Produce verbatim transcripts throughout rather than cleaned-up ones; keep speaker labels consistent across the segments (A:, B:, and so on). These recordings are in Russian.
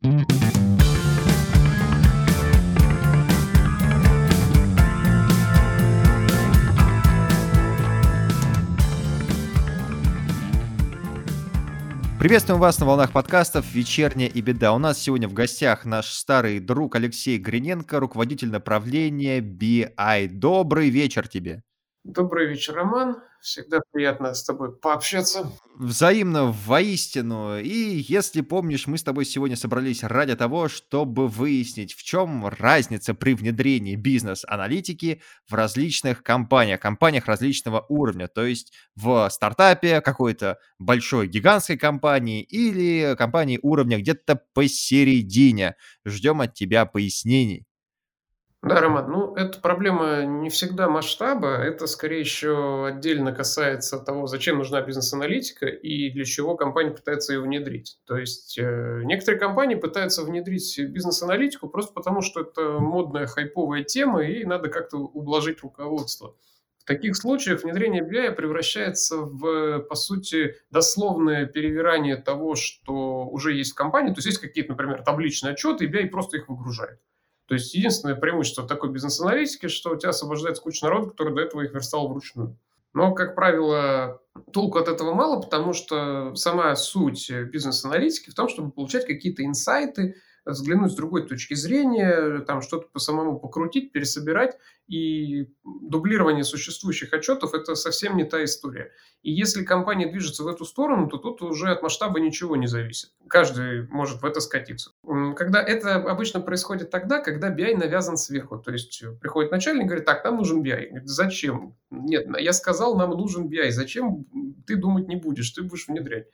A: Приветствуем вас на волнах подкастов «Вечерняя и беда». У нас сегодня в гостях наш старый друг Алексей Гриненко, руководитель направления би ай. Добрый вечер тебе.
B: Добрый вечер, Роман. Всегда приятно с тобой пообщаться.
A: Взаимно, воистину. И если помнишь, мы с тобой сегодня собрались ради того, чтобы выяснить, в чем разница при внедрении бизнес-аналитики в различных компаниях, компаниях различного уровня. То есть в стартапе какой-то большой гигантской компании или компании уровня где-то посередине. Ждем от тебя пояснений.
B: Да, Роман, ну, эта проблема не всегда масштаба, это скорее еще отдельно касается того, зачем нужна бизнес-аналитика и для чего компания пытается ее внедрить. То есть э, некоторые компании пытаются внедрить бизнес-аналитику просто потому, что это модная хайповая тема и надо как-то ублажить руководство. В таких случаях внедрение би ай превращается в, по сути, дословное перевирание того, что уже есть в компании. То есть есть какие-то, например, табличные отчеты, и би ай просто их выгружает. То есть единственное преимущество такой бизнес-аналитики, что у тебя освобождается куча народа, который до этого их верстал вручную. Но, как правило, толку от этого мало, потому что сама суть бизнес-аналитики в том, чтобы получать какие-то инсайты, взглянуть с другой точки зрения, там что-то по самому покрутить, пересобирать. И дублирование существующих отчетов – это совсем не та история. И если компания движется в эту сторону, то тут уже от масштаба ничего не зависит. Каждый может в это скатиться. Когда это обычно происходит тогда, когда би ай навязан сверху. То есть приходит начальник и говорит: так, нам нужен би ай. Говорит: зачем? Нет, я сказал, нам нужен би ай. Зачем? Ты думать не будешь, ты будешь внедрять.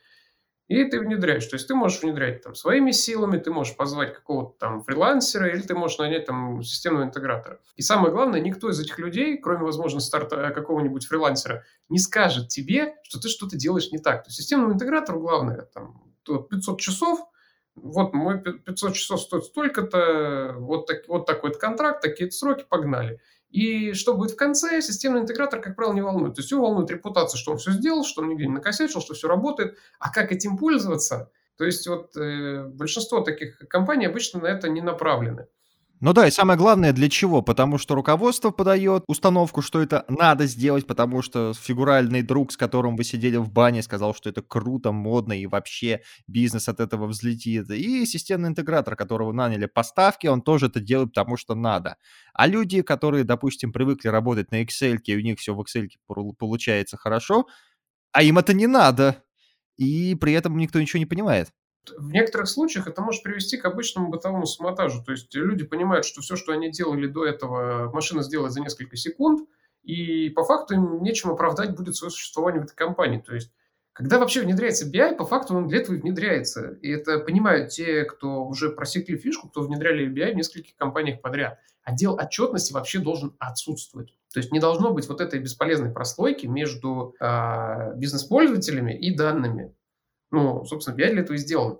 B: И ты внедряешь. То есть ты можешь внедрять там своими силами, ты можешь позвать какого-то там фрилансера, или ты можешь нанять там системного интегратора. И самое главное, никто из этих людей, кроме, возможно, старта какого-нибудь фрилансера, не скажет тебе, что ты что-то делаешь не так. То есть системному интегратору главное там пятьсот часов, вот мой пятьсот часов стоит столько-то, вот, так, вот такой-то контракт, такие-то сроки, погнали. И что будет в конце, системный интегратор, как правило, не волнует. То есть его волнует репутация, что он все сделал, что он нигде не накосячил, что все работает. А как этим пользоваться? То есть вот э, большинство таких компаний обычно на это не направлены.
A: Ну да, и самое главное, для чего? Потому что руководство подает установку, что это надо сделать, потому что фигуральный друг, с которым вы сидели в бане, сказал, что это круто, модно и вообще бизнес от этого взлетит. И системный интегратор, которого наняли по ставке, он тоже это делает, потому что надо. А люди, которые, допустим, привыкли работать на Excel, и у них все в Excel получается хорошо, а им это не надо. И при этом никто ничего не понимает.
B: В некоторых случаях это может привести к обычному бытовому саботажу. То есть люди понимают, что все, что они делали до этого, машина сделает за несколько секунд, и по факту им нечем оправдать будет свое существование в этой компании. То есть когда вообще внедряется би ай, по факту он для этого и внедряется. И это понимают те, кто уже просекли фишку, кто внедряли би ай в нескольких компаниях подряд. Отдел отчетности вообще должен отсутствовать. То есть не должно быть вот этой бесполезной прослойки между э, бизнес-пользователями и данными. Ну, собственно, би ай для этого и сделан.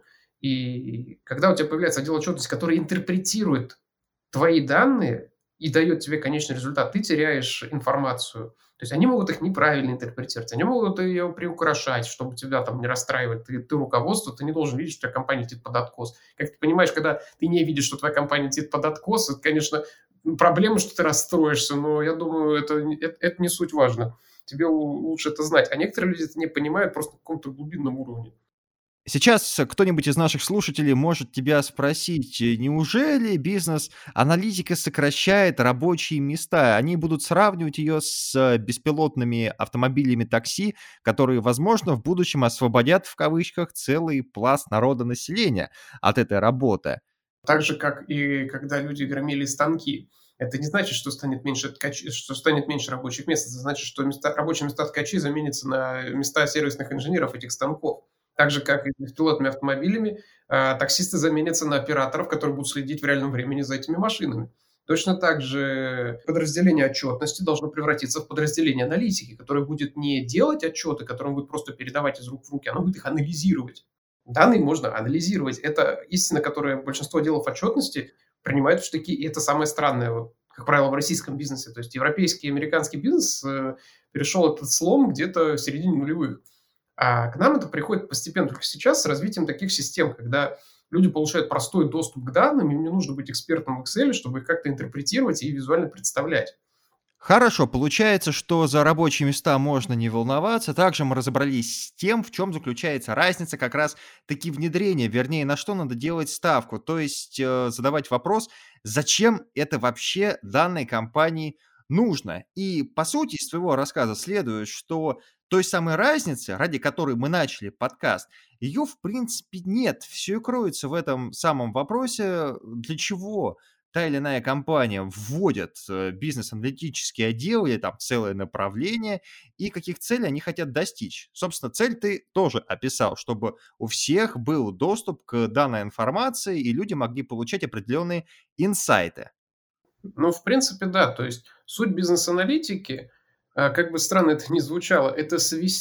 B: И когда у тебя появляется отдел отчетности, который интерпретирует твои данные и дает тебе конечный результат, ты теряешь информацию. То есть они могут их неправильно интерпретировать, они могут ее приукрашать, чтобы тебя там не расстраивать. Ты, ты руководство, ты не должен видеть, что твоя компания летит под откос. Как ты понимаешь, когда ты не видишь, что твоя компания летит под откос, это, конечно, проблема, что ты расстроишься, но я думаю, это, это, это не суть важно. Тебе лучше это знать. А некоторые люди это не понимают просто на каком-то глубинном уровне.
A: Сейчас кто-нибудь из наших слушателей может тебя спросить, э, неужели бизнес-аналитика сокращает рабочие места? Они будут сравнивать ее с э, беспилотными автомобилями такси, которые, возможно, в будущем освободят, в кавычках, целый пласт народа населения от этой работы.
B: Так же, как и когда люди громили станки. Это не значит, что станет меньше, ткачей, что станет меньше рабочих мест. Это значит, что места, рабочие места ткачей заменятся на места сервисных инженеров этих станков. Так же, как и с пилотными автомобилями, э, таксисты заменятся на операторов, которые будут следить в реальном времени за этими машинами. Точно так же подразделение отчетности должно превратиться в подразделение аналитики, которое будет не делать отчеты, которые он будет просто передавать из рук в руки, оно будет их анализировать. Данные можно анализировать. Это истина, которая большинство отделов отчетности принимают в штыки, и это самое странное, вот, как правило, в российском бизнесе. То есть европейский и американский бизнес э, перешел этот слом где-то в середине нулевых. А к нам это приходит постепенно только сейчас с развитием таких систем, когда Люди получают простой доступ к данным, им не нужно быть экспертом в Excel, чтобы их как-то интерпретировать и визуально представлять.
A: Хорошо, получается, что за рабочие места можно не волноваться. Также мы разобрались с тем, в чем заключается разница как раз таки внедрения, вернее, на что надо делать ставку. То есть э, задавать вопрос, зачем это вообще данной компании нужно. И по сути из твоего рассказа следует, что той самой разницы, ради которой мы начали подкаст, ее в принципе нет. Все и кроется в этом самом вопросе, для чего та или иная компания вводит э, бизнес-аналитический отдел или там целое направление, и каких целей они хотят достичь. Собственно, цель ты тоже описал, чтобы у всех был доступ к данной информации, и люди могли получать определенные инсайты.
B: Ну, в принципе, да. То есть суть бизнес-аналитики, а, как бы странно это ни звучало, это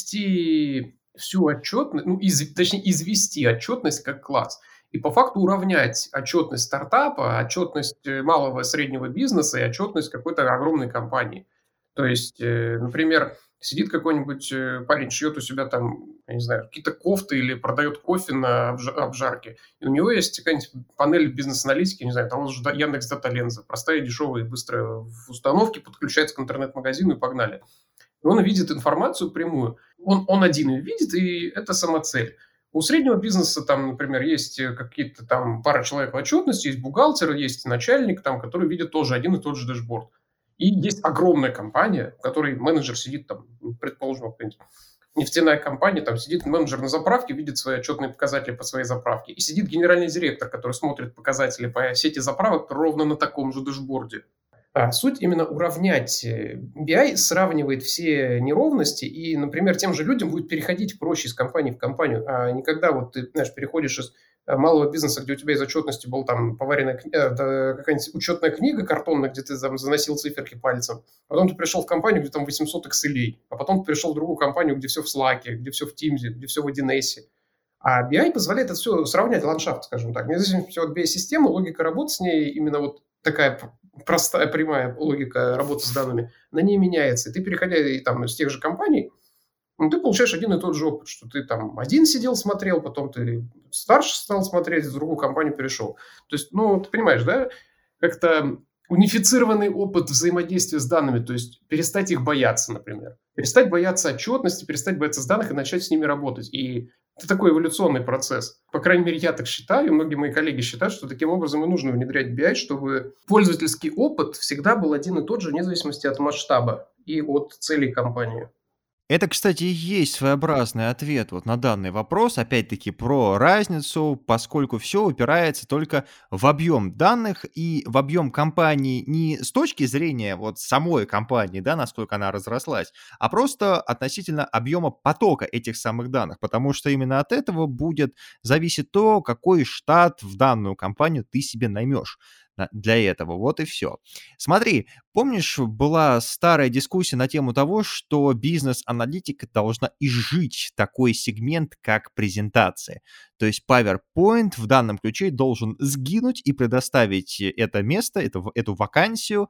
B: свести всю отчетность, ну, из- точнее, извести отчетность как класс. И по факту уравнять отчетность стартапа, отчетность э, малого и среднего бизнеса и отчетность какой-то огромной компании. То есть, э, например, сидит какой-нибудь э, парень, шьет у себя там, я не знаю, какие-то кофты или продает кофе на обжа- обжарке, и у него есть какая-нибудь панель бизнес-аналитики, не знаю, того же Да- Яндекс Дата Ленза, простая, дешевая и быстрая в установке, подключается к интернет-магазину и погнали. И он видит информацию прямую. Он, он один ее видит, и это сама цель. У среднего бизнеса там, например, есть э, какие-то там пара человек в отчетности, есть бухгалтер, есть начальник, там, который видит тоже один и тот же дэшборд. И есть огромная компания, в которой менеджер сидит там, ну, предположим, какая-нибудь нефтяная компания, там сидит менеджер на заправке, видит свои отчетные показатели по своей заправке. И сидит генеральный директор, который смотрит показатели по сети заправок ровно на таком же дэшборде. А суть именно уравнять. э, би ай сравнивает все неровности, и, например, тем же людям будет переходить проще из компании в компанию, а не когда вот ты, знаешь, переходишь из э, малого бизнеса, где у тебя из отчетности был там поваренная кни- э, да, какая-нибудь учетная книга картонная, где ты там заносил циферки пальцем, а потом ты пришел в компанию, где там восемьсот Excel, а потом ты пришел в другую компанию, где все в Slack, где все в Teams, где все в один эс. А би ай позволяет это все сравнять, ландшафт, скажем так. Независимо от би ай-системы, логика работы с ней, именно вот такая простая, прямая логика работы с данными, она не меняется. И ты, переходя и, там, из тех же компаний, ну, ты получаешь один и тот же опыт, что ты там один сидел, смотрел, потом ты старше стал смотреть, в другую компанию перешел. То есть, ну, ты понимаешь, да, как-то унифицированный опыт взаимодействия с данными, то есть перестать их бояться, например. Перестать бояться отчетности, перестать бояться с данных и начать с ними работать. И это такой эволюционный процесс. По крайней мере, я так считаю, и многие мои коллеги считают, что таким образом и нужно внедрять би ай, чтобы пользовательский опыт всегда был один и тот же, вне зависимости от масштаба и от целей компании.
A: Это, кстати, и есть своеобразный ответ вот на данный вопрос, опять-таки про разницу, поскольку все упирается только в объем данных и в объем компании не с точки зрения вот самой компании, да, насколько она разрослась, а просто относительно объема потока этих самых данных, потому что именно от этого будет зависеть то, какой штат в данную компанию ты себе наймешь на- для этого. Вот и все. Смотри, помнишь, была старая дискуссия на тему того, что бизнес-аналитика должна изжить такой сегмент, как презентации. То есть PowerPoint в данном ключе должен сгинуть и предоставить это место, эту, эту вакансию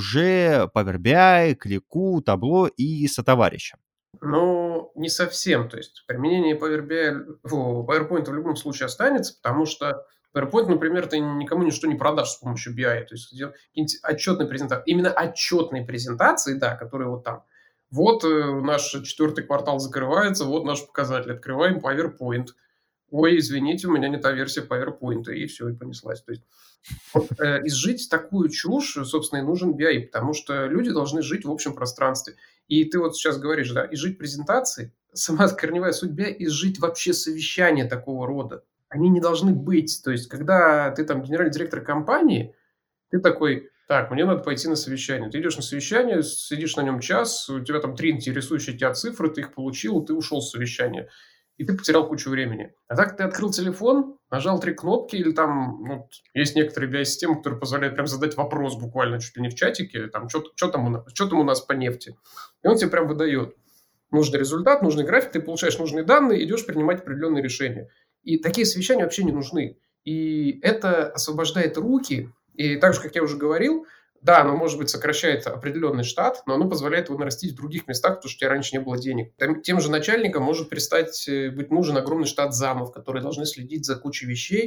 A: уже Power би ай, Клику, Табло и сотоварищам.
B: Но не совсем. То есть применение Power би ай, фу, PowerPoint в любом случае останется, потому что PowerPoint, например, ты никому ничто не продашь с помощью би ай. То есть дел- какие-нибудь отчетные презентации. Именно отчетные презентации, да, которые вот там. Вот э, наш четвертый квартал закрывается, вот наш показатель. Открываем PowerPoint. Ой, извините, у меня не та версия PowerPoint. И все, и понеслась. То есть вот, э, изжить такую чушь, собственно, и нужен би ай, потому что люди должны жить в общем пространстве. И ты вот сейчас говоришь, да, изжить презентации, сама корневая суть би ай – изжить вообще совещания такого рода. Они не должны быть. То есть, когда ты там генеральный директор компании, ты такой, так, мне надо пойти на совещание. Ты идешь на совещание, сидишь на нем час, у тебя там три интересующие тебя цифры, ты их получил, ты ушел с совещания. И ты потерял кучу времени. А так ты открыл телефон, нажал три кнопки, или там ну, есть некоторые би ай-системы, которые позволяют прям задать вопрос буквально чуть ли не в чатике, там, что там, у нас- чё там у нас по нефти. И он тебе прям выдает нужный результат, нужный график, ты получаешь нужные данные, идешь принимать определенные решения. И такие совещания вообще не нужны. И это освобождает руки. И так же, как я уже говорил, да, оно, может быть, сокращает определенный штат, но оно позволяет его нарастить в других местах, потому что у тебя раньше не было денег. Там- Тем же начальникам может перестать э, быть нужен огромный штат замов, которые должны следить за кучей вещей,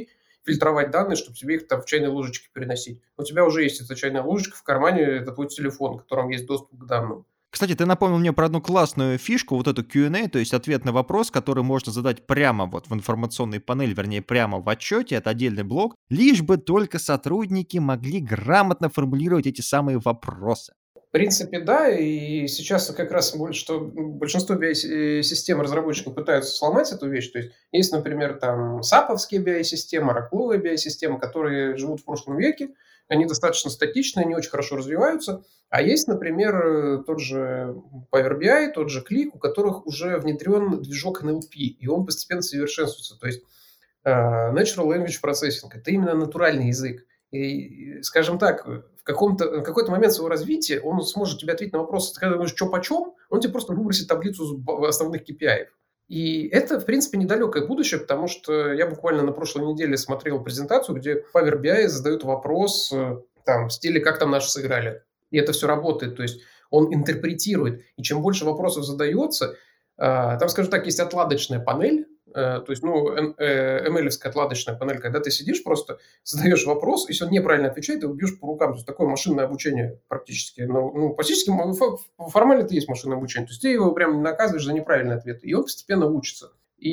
B: фильтровать данные, чтобы тебе их там в чайной ложечке переносить. У тебя уже есть эта чайная ложечка в кармане, это твой телефон, в котором есть доступ к данным.
A: Кстати, ты напомнил мне про одну классную фишку, вот эту кью энд эй, то есть ответ на вопрос, который можно задать прямо вот в информационной панели, вернее, прямо в отчете, это отдельный блок, лишь бы только сотрудники могли грамотно формулировать эти самые вопросы.
B: В принципе, да, и сейчас как раз больше, что большинство би ай-систем разработчиков пытаются сломать эту вещь. То есть есть, например, там саповские би ай-системы, ракловые би ай-системы, которые живут в прошлом веке, они достаточно статичные, не очень хорошо развиваются. А есть, например, тот же Power би ай, тот же Qlik, у которых уже внедрен движок эн эл пи, и он постепенно совершенствуется. То есть Uh, Natural Language Processing – это именно натуральный язык. И, скажем так, в, каком-то, в какой-то момент своего развития он сможет тебе ответить на вопрос, когда ты говоришь, что почем, он тебе просто выбросит таблицу основных кей пи ай. И это, в принципе, недалекое будущее, потому что я буквально на прошлой неделе смотрел презентацию, где Power би ай задают вопрос там, в стиле «как там наши сыграли?». И это все работает, то есть он интерпретирует. И чем больше вопросов задается, там, скажем так, есть отладочная панель, то есть, ну, эм эль-овская отладочная панель, когда ты сидишь просто, задаешь вопрос, если он неправильно отвечает, ты его бьешь по рукам. То есть, такое машинное обучение практически. Ну, ну практически формально это есть машинное обучение. То есть, ты его прям не наказываешь за неправильный ответ. И он постепенно учится.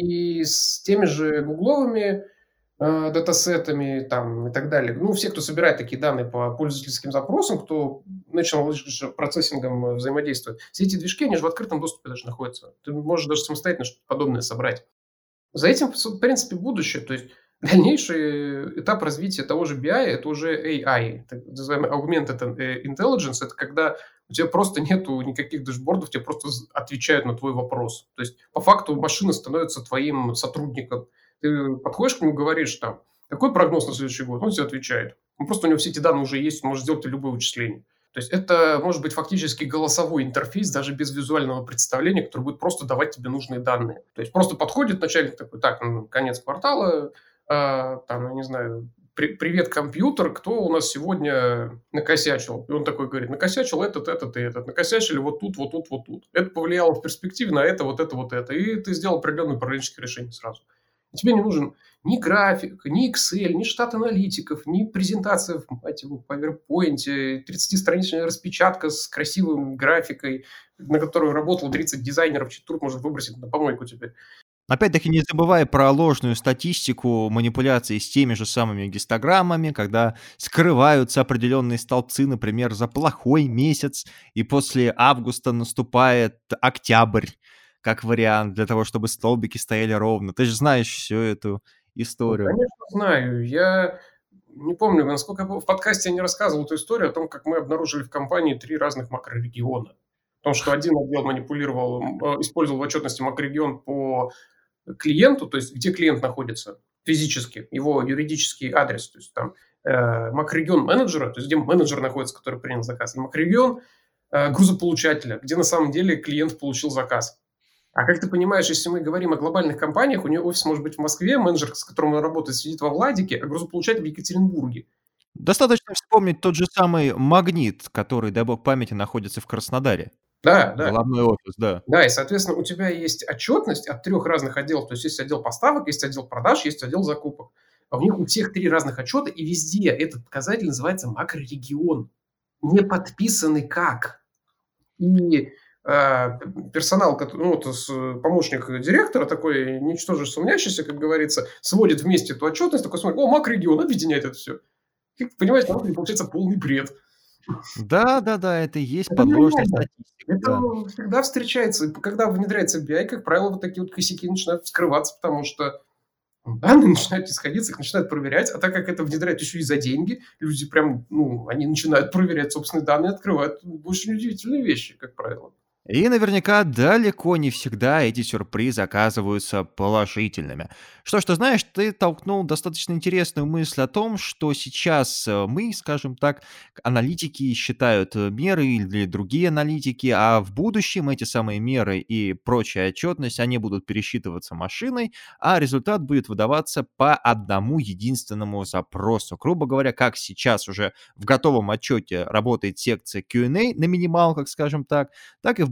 B: И с теми же гугловыми э, датасетами там, и так далее. Ну, все, кто собирает такие данные по пользовательским запросам, кто Natural Language процессингом взаимодействует, все эти движки, они же в открытом доступе даже находятся. Ты можешь даже самостоятельно что-то подобное собрать. За этим, в принципе, будущее. То есть дальнейший этап развития того же би ай – это уже эй ай, так называемый Augmented Intelligence. Это когда у тебя просто нету никаких дэшбордов, тебе просто отвечают на твой вопрос. То есть по факту машина становится твоим сотрудником. Ты подходишь к нему, говоришь там, какой прогноз на следующий год? Он тебе отвечает. Ну, просто у него все эти данные уже есть, он может сделать любое вычисление. То есть это может быть фактически голосовой интерфейс, даже без визуального представления, который будет просто давать тебе нужные данные. То есть просто подходит начальник такой, так, ну, конец квартала, э, там, я не знаю, при, привет, компьютер, кто у нас сегодня накосячил? И он такой говорит, накосячил этот, этот и этот, накосячили вот тут, вот тут, вот тут. Это повлияло в перспективе на это, вот это, вот это. И ты сделал определенное управленческое решение сразу. И тебе не нужен ни график, ни Excel, ни штат аналитиков, ни презентация в, мать его, PowerPoint, тридцатистраничная распечатка с красивой графикой, на которую работало тридцать дизайнеров, чей труд может выбросить на помойку теперь.
A: Опять-таки, не забывай про ложную статистику манипуляции с теми же самыми гистограммами, когда скрываются определенные столбцы, например, за плохой месяц, и после августа наступает октябрь, как вариант, для того, чтобы столбики стояли ровно. Ты же знаешь всю эту историю.
B: Ну, конечно, знаю. Я не помню, насколько я был в подкасте, я не рассказывал эту историю о том, как мы обнаружили в компании три разных макрорегиона. Потому что один отдел манипулировал, использовал в отчетности макрорегион по клиенту, то есть где клиент находится физически, его юридический адрес, то есть там э, макрорегион менеджера, то есть где менеджер находится, который принял заказ, и макрорегион э, грузополучателя, где на самом деле клиент получил заказ. А как ты понимаешь, если мы говорим о глобальных компаниях, у нее офис может быть в Москве, менеджер, с которым он работает, сидит во Владике, а грузополучатель в Екатеринбурге.
A: Достаточно вспомнить тот же самый «Магнит», который, дай бог памяти, находится в Краснодаре.
B: Да, да.
A: Головной офис, да.
B: Да, и, соответственно, у тебя есть отчетность от трех разных отделов. То есть есть отдел поставок, есть отдел продаж, есть отдел закупок. А у них у всех три разных отчета, и везде этот показатель называется макрорегион. Не подписанный как. И э, персонал, ну, вот, помощник директора, такой ничтоже сумнящийся, как говорится, сводит вместе эту отчетность, такой смотрит, о, макрорегион, объединяет это все. Как ты понимаешь, там получается полный бред.
A: Да, да, да, это и есть
B: Это
A: подложная
B: нормально.
A: статистика.
B: Это
A: Да.
B: всегда встречается. Когда внедряется би ай, как правило, вот такие вот косяки начинают вскрываться, потому что данные начинают исходиться, их начинают проверять. А так как это внедряют еще и за деньги, люди прям, ну, они начинают проверять собственные данные, открывают очень удивительные вещи, как правило.
A: И наверняка далеко не всегда эти сюрпризы оказываются положительными. Что ж, ты знаешь, ты толкнул достаточно интересную мысль о том, что сейчас э, мы, скажем так, аналитики считают э, меры или другие аналитики, а в будущем эти самые меры и прочая отчетность, они будут пересчитываться машиной, а результат будет выдаваться по одному единственному запросу. Грубо говоря, как сейчас уже в готовом отчете работает секция кью энд эй на минималках, скажем так, так и в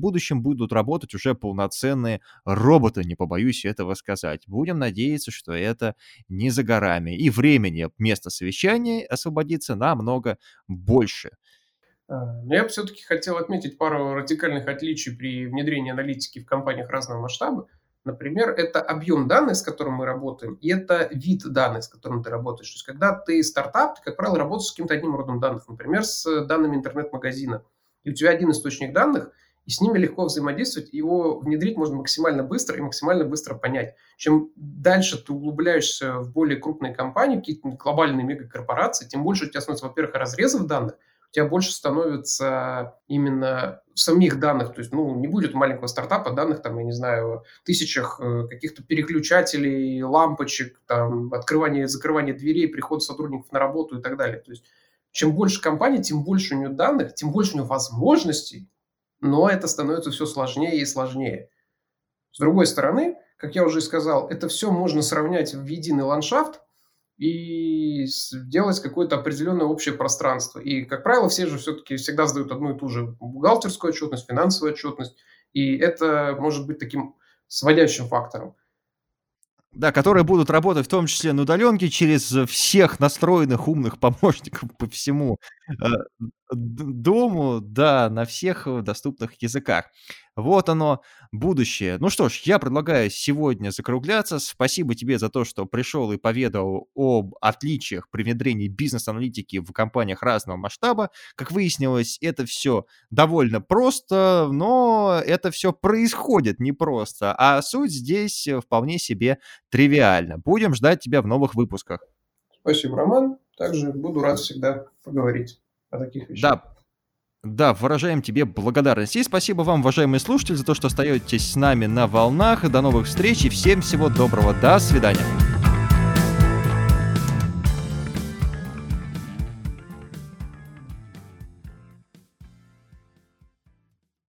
A: будущем будут работать уже полноценные роботы, не побоюсь этого сказать. Будем надеяться, что это не за горами. И времени вместо совещаний освободится намного больше.
B: А, но я бы все-таки хотел отметить пару радикальных отличий при внедрении аналитики в компаниях разного масштаба. Например, это объем данных, с которым мы работаем, и это вид данных, с которым ты работаешь. То есть, когда ты стартап, ты, как правило, работаешь с каким-то одним родом данных, например, с данными интернет-магазина. И у тебя один источник данных, и с ними легко взаимодействовать, его внедрить можно максимально быстро и максимально быстро понять. Чем дальше ты углубляешься в более крупные компании, какие-то глобальные мегакорпорации, тем больше у тебя становится, во-первых, разрезов данных, у тебя больше становится именно самих данных, то есть, ну, не будет у маленького стартапа данных, там, я не знаю, тысячах э, каких-то переключателей, лампочек, там, открывания и закрывания дверей, приход сотрудников на работу и так далее. То есть, чем больше компаний, тем больше у нее данных, тем больше у нее возможностей, но это становится все сложнее и сложнее. С другой стороны, как я уже и сказал, это все можно сравнять в единый ландшафт, и сделать какое-то определенное общее пространство. И, как правило, все же все-таки всегда сдают одну и ту же бухгалтерскую отчетность, финансовую отчетность, и это может быть таким сводящим фактором.
A: Да, которые будут работать в том числе на удаленке через всех настроенных умных помощников по всему, э, д дому, да, на всех, э, доступных языках. Вот оно, будущее. Ну что ж, я предлагаю сегодня закругляться. Спасибо тебе за то, что пришел и поведал об отличиях при внедрении бизнес-аналитики в компаниях разного масштаба. Как выяснилось, это все довольно просто, но это все происходит непросто, а суть здесь, э, вполне себе тривиальна. Будем ждать тебя в новых выпусках.
B: Спасибо, Роман. Также буду рад всегда поговорить о таких вещах.
A: Да, да, выражаем тебе благодарность. И спасибо вам, уважаемые слушатели, за то, что остаетесь с нами на волнах. До новых встреч и всем всего доброго. До свидания.